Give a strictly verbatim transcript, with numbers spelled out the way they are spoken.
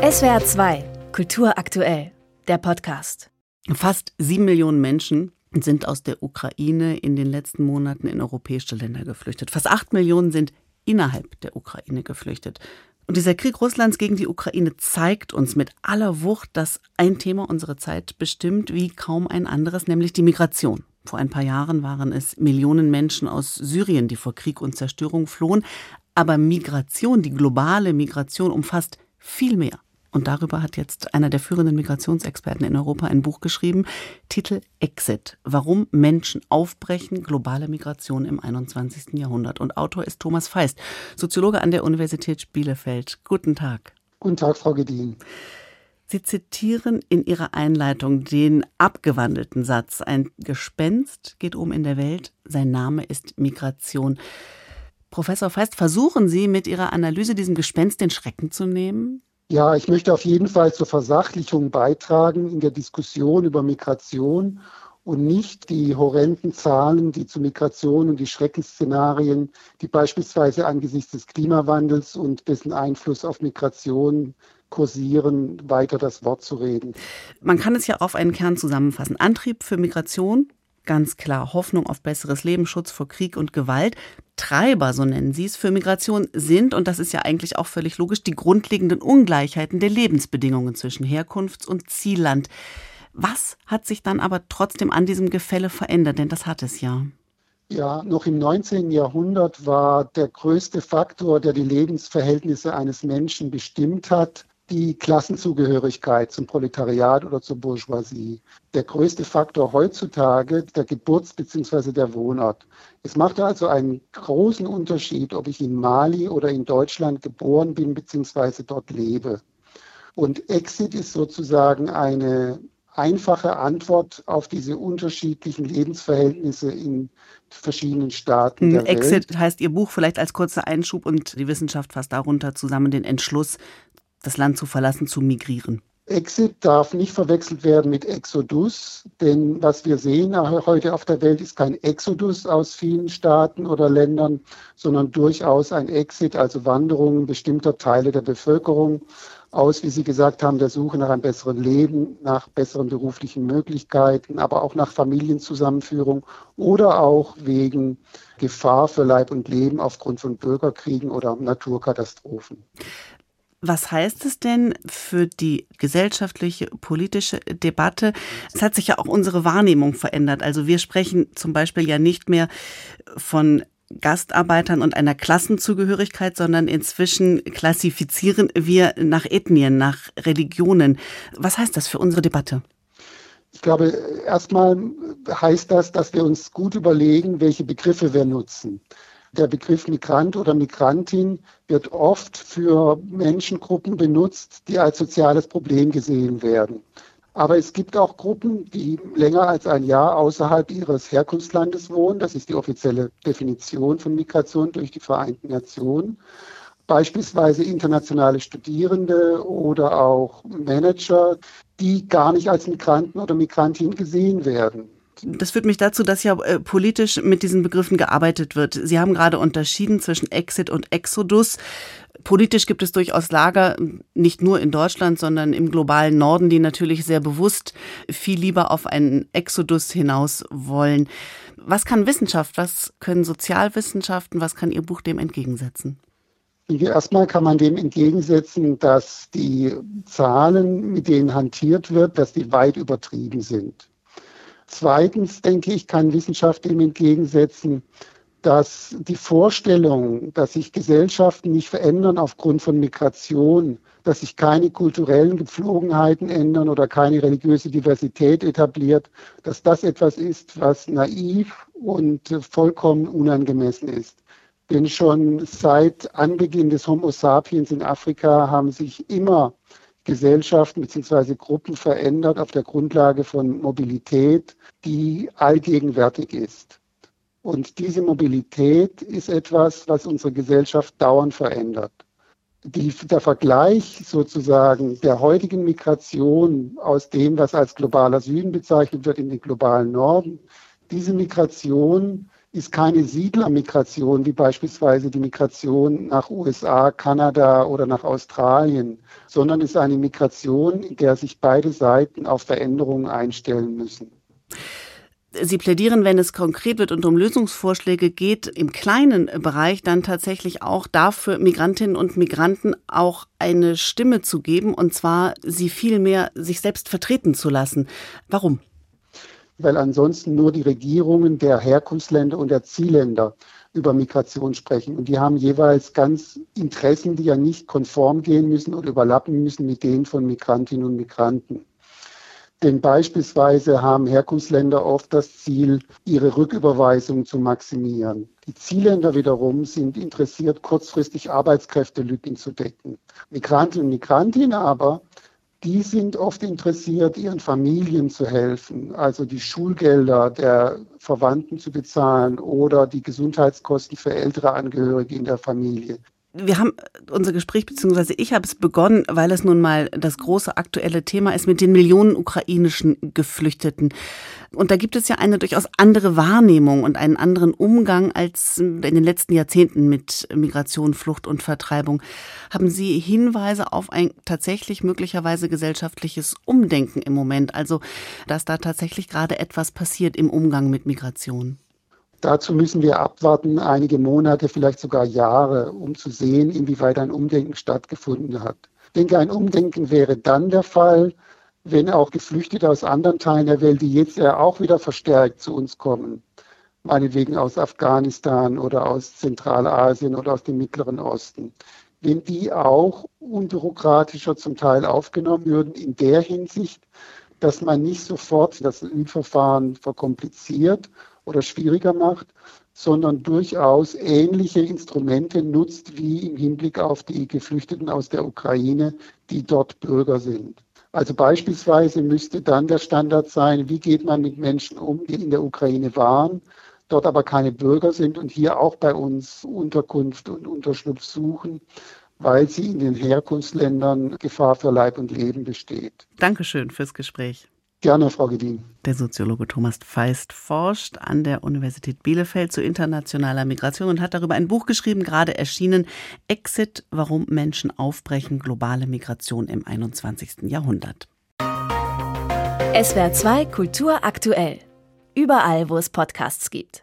S W R zwei, Kultur aktuell, der Podcast. Fast sieben Millionen Menschen sind aus der Ukraine in den letzten Monaten in europäische Länder geflüchtet. Fast acht Millionen sind innerhalb der Ukraine geflüchtet. Und dieser Krieg Russlands gegen die Ukraine zeigt uns mit aller Wucht, dass ein Thema unsere Zeit bestimmt wie kaum ein anderes, nämlich die Migration. Vor ein paar Jahren waren es Millionen Menschen aus Syrien, die vor Krieg und Zerstörung flohen. Aber Migration, die globale Migration, umfasst viel mehr. Und darüber hat jetzt einer der führenden Migrationsexperten in Europa ein Buch geschrieben, Titel Exit, warum Menschen aufbrechen, globale Migration im einundzwanzigsten Jahrhundert. Und Autor ist Thomas Feist, Soziologe an der Universität Bielefeld. Guten Tag. Guten Tag, Frau Gedin. Sie zitieren in Ihrer Einleitung den abgewandelten Satz, ein Gespenst geht um in der Welt, sein Name ist Migration. Professor Feist, versuchen Sie mit Ihrer Analyse diesem Gespenst den Schrecken zu nehmen? Ja, ich möchte auf jeden Fall zur Versachlichung beitragen in der Diskussion über Migration und nicht die horrenden Zahlen, die zu Migration und die Schreckensszenarien, die beispielsweise angesichts des Klimawandels und dessen Einfluss auf Migration kursieren, weiter das Wort zu reden. Man kann es ja auf einen Kern zusammenfassen. Antrieb für Migration, ganz klar Hoffnung auf besseres Leben, Schutz vor Krieg und Gewalt. Treiber, so nennen Sie es, für Migration sind, und das ist ja eigentlich auch völlig logisch, die grundlegenden Ungleichheiten der Lebensbedingungen zwischen Herkunfts- und Zielland. Was hat sich dann aber trotzdem an diesem Gefälle verändert? Denn das hat es ja. Ja, noch im neunzehnten Jahrhundert war der größte Faktor, der die Lebensverhältnisse eines Menschen bestimmt hat, die Klassenzugehörigkeit zum Proletariat oder zur Bourgeoisie. Der größte Faktor heutzutage der Geburts- bzw. der Wohnort. Es macht also einen großen Unterschied, ob ich in Mali oder in Deutschland geboren bin bzw. dort lebe. Und Exit ist sozusagen eine einfache Antwort auf diese unterschiedlichen Lebensverhältnisse in verschiedenen Staaten der Exit Welt. Exit heißt Ihr Buch vielleicht als kurzer Einschub und die Wissenschaft fasst darunter zusammen den Entschluss, das Land zu verlassen, zu migrieren. Exit darf nicht verwechselt werden mit Exodus, denn was wir sehen heute auf der Welt ist kein Exodus aus vielen Staaten oder Ländern, sondern durchaus ein Exit, also Wanderung bestimmter Teile der Bevölkerung aus, wie Sie gesagt haben, der Suche nach einem besseren Leben, nach besseren beruflichen Möglichkeiten, aber auch nach Familienzusammenführung oder auch wegen Gefahr für Leib und Leben aufgrund von Bürgerkriegen oder Naturkatastrophen. Was heißt es denn für die gesellschaftliche, politische Debatte? Es hat sich ja auch unsere Wahrnehmung verändert. Also wir sprechen zum Beispiel ja nicht mehr von Gastarbeitern und einer Klassenzugehörigkeit, sondern inzwischen klassifizieren wir nach Ethnien, nach Religionen. Was heißt das für unsere Debatte? Ich glaube, erstmal heißt das, dass wir uns gut überlegen, welche Begriffe wir nutzen. Der Begriff Migrant oder Migrantin wird oft für Menschengruppen benutzt, die als soziales Problem gesehen werden. Aber es gibt auch Gruppen, die länger als ein Jahr außerhalb ihres Herkunftslandes wohnen. Das ist die offizielle Definition von Migration durch die Vereinten Nationen. Beispielsweise internationale Studierende oder auch Manager, die gar nicht als Migranten oder Migrantin gesehen werden. Das führt mich dazu, dass ja äh, politisch mit diesen Begriffen gearbeitet wird. Sie haben gerade unterschieden zwischen Exit und Exodus. Politisch gibt es durchaus Lager, nicht nur in Deutschland, sondern im globalen Norden, die natürlich sehr bewusst viel lieber auf einen Exodus hinaus wollen. Was kann Wissenschaft, was können Sozialwissenschaften, was kann Ihr Buch dem entgegensetzen? Erstmal kann man dem entgegensetzen, dass die Zahlen, mit denen hantiert wird, dass die weit übertrieben sind. Zweitens, denke ich, kann Wissenschaft dem entgegensetzen, dass die Vorstellung, dass sich Gesellschaften nicht verändern aufgrund von Migration, dass sich keine kulturellen Gepflogenheiten ändern oder keine religiöse Diversität etabliert, dass das etwas ist, was naiv und vollkommen unangemessen ist. Denn schon seit Anbeginn des Homo sapiens in Afrika haben sich immer Gesellschaften bzw. Gruppen verändert auf der Grundlage von Mobilität, die allgegenwärtig ist. Und diese Mobilität ist etwas, was unsere Gesellschaft dauernd verändert. Die, der Vergleich sozusagen der heutigen Migration aus dem, was als globaler Süden bezeichnet wird, in den globalen Norden, diese Migration ist keine Siedlermigration wie beispielsweise die Migration nach U S A, Kanada oder nach Australien, sondern ist eine Migration, in der sich beide Seiten auf Veränderungen einstellen müssen. Sie plädieren, wenn es konkret wird und um Lösungsvorschläge geht, im kleinen Bereich dann tatsächlich auch dafür, Migrantinnen und Migranten auch eine Stimme zu geben, und zwar sie viel mehr sich selbst vertreten zu lassen. Warum? Weil ansonsten nur die Regierungen der Herkunftsländer und der Zielländer über Migration sprechen. Und die haben jeweils ganz Interessen, die ja nicht konform gehen müssen oder überlappen müssen mit denen von Migrantinnen und Migranten. Denn beispielsweise haben Herkunftsländer oft das Ziel, ihre Rücküberweisung zu maximieren. Die Zielländer wiederum sind interessiert, kurzfristig Arbeitskräftelücken zu decken. Migrantinnen und Migrantinnen aber, die sind oft interessiert, ihren Familien zu helfen, also die Schulgelder der Verwandten zu bezahlen oder die Gesundheitskosten für ältere Angehörige in der Familie. Wir haben unser Gespräch, beziehungsweise ich habe es begonnen, weil es nun mal das große aktuelle Thema ist mit den Millionen ukrainischen Geflüchteten. Und da gibt es ja eine durchaus andere Wahrnehmung und einen anderen Umgang als in den letzten Jahrzehnten mit Migration, Flucht und Vertreibung. Haben Sie Hinweise auf ein tatsächlich möglicherweise gesellschaftliches Umdenken im Moment? Also, dass da tatsächlich gerade etwas passiert im Umgang mit Migration? Dazu müssen wir abwarten, einige Monate, vielleicht sogar Jahre, um zu sehen, inwieweit ein Umdenken stattgefunden hat. Ich denke, ein Umdenken wäre dann der Fall, wenn auch Geflüchtete aus anderen Teilen der Welt, die jetzt ja auch wieder verstärkt zu uns kommen, meinetwegen aus Afghanistan oder aus Zentralasien oder aus dem Mittleren Osten, wenn die auch unbürokratischer zum Teil aufgenommen würden, in der Hinsicht, dass man nicht sofort das Asylverfahren verkompliziert oder schwieriger macht, sondern durchaus ähnliche Instrumente nutzt wie im Hinblick auf die Geflüchteten aus der Ukraine, die dort Bürger sind. Also beispielsweise müsste dann der Standard sein, wie geht man mit Menschen um, die in der Ukraine waren, dort aber keine Bürger sind und hier auch bei uns Unterkunft und Unterschlupf suchen, weil sie in den Herkunftsländern Gefahr für Leib und Leben besteht. Dankeschön fürs Gespräch. Gerne, Frau Gedin. Der Soziologe Thomas Feist forscht an der Universität Bielefeld zu internationaler Migration und hat darüber ein Buch geschrieben, gerade erschienen, Exit, warum Menschen aufbrechen, globale Migration im einundzwanzigsten Jahrhundert. S W R zwei Kultur aktuell. Überall, wo es Podcasts gibt.